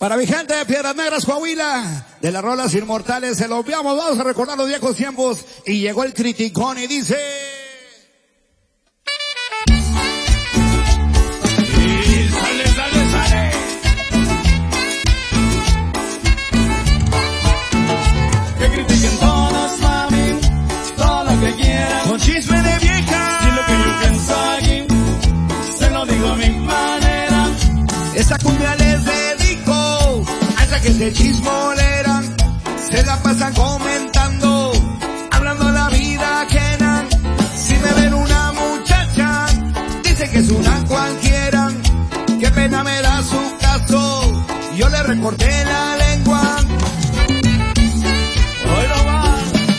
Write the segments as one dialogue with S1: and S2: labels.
S1: Para mi gente de Piedras Negras, Coahuila, de las rolas inmortales, se lo enviamos, vamos a recordar los viejos tiempos. Y llegó el criticón y dice...
S2: Y sale, sale, sale. Que critiquen todos, mami, todo lo que quieran.
S1: Con chisme de vieja.
S2: Y lo que yo pienso aquí, se lo digo a mi manera.
S1: Esta cumbia les dedico a esa que se chismoleran, se la pasan comentando, hablando la vida ajena. Si me ven una muchacha, dicen que es una cualquiera. Qué pena me da su caso, yo le recorté la lengua.
S2: Hoy no va.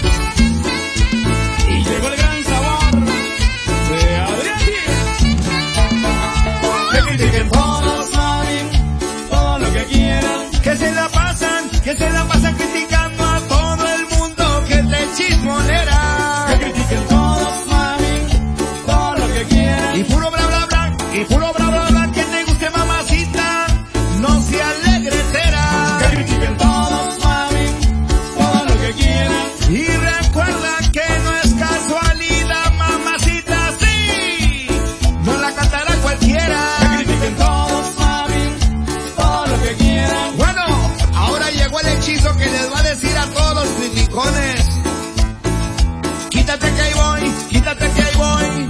S2: Y llegó el gran sabor de Adrián Díaz. Que critiquen todos, mami, todo lo que quieran.
S1: Que se la pasan criticando a todo el mundo que te chismonera.
S2: Que critiquen todos, mami, todo lo que quieran.
S1: Y puro bla bla bla, y puro bla bla bla, que te guste mamacita, no se alegretera.
S2: Que critiquen todos, mami, todo lo que quieran.
S1: Y recuerda que no es casualidad, mamacita, sí, no la cantará cualquiera.
S2: Que critiquen todos, mami, todo lo que quieran.
S1: Bueno, ahora llegó el hechizo que les va a decir a todos los criticones: quítate que ahí voy, quítate que ahí voy.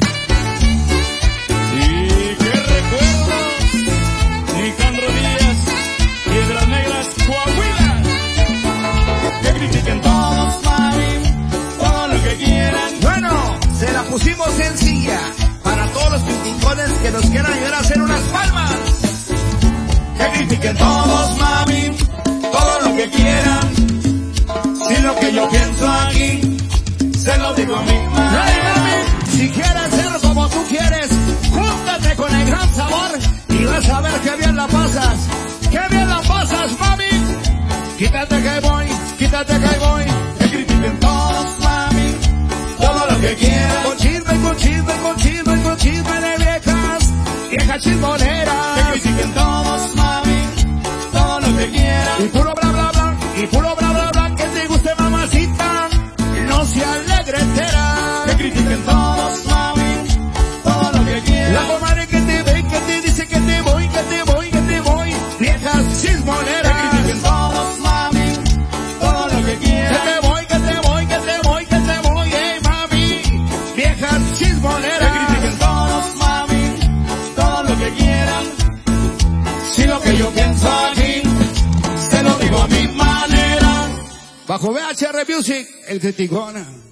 S2: Y qué recuerdo, Nicandro Díaz, Piedras Negras, Coahuila. Que critiquen todos, mami, todo lo que quieran.
S1: Bueno, se la pusimos sencilla para todos los criticones que nos quieran ayudar a hacer unas palmas.
S2: Que critiquen todos, mami, todo lo que quieran. Si lo que yo pienso aquí, se lo digo a mi
S1: Ay,
S2: manera.
S1: mami, si quieres ser como tú quieres, júntate con el gran sabor y vas a ver qué bien la pasas. Qué bien la pasas, mami. Quítate que ahí voy, quítate que ahí voy.
S2: Que critiquen todos, mami, todo lo que quieran.
S1: Con chisme, con chisme, con chisme, con chisme de viejas, vieja chismonera.
S2: Que critiquen todos, mami, todo lo que
S1: Y
S2: quieran.
S1: puro bla bla bla, y puro bla bla bla, que te guste mamacita, no se alegretera.
S2: Que critiquen todos, mami, todo lo que
S1: La
S2: quieran.
S1: comadre que te ve, que te dice que te voy, que te voy, que te voy, viejas
S2: Que
S1: chismoneras.
S2: critiquen todos, mami, todo lo que
S1: Que
S2: quieran.
S1: te voy, que te voy, que te voy, que te voy, mami, viejas
S2: Que
S1: chismoneras.
S2: critiquen todos, mami, todo lo que quieran. Si lo que yo pienso aquí, se lo digo a mi manera.
S1: Bajo VHR Music, el criticona.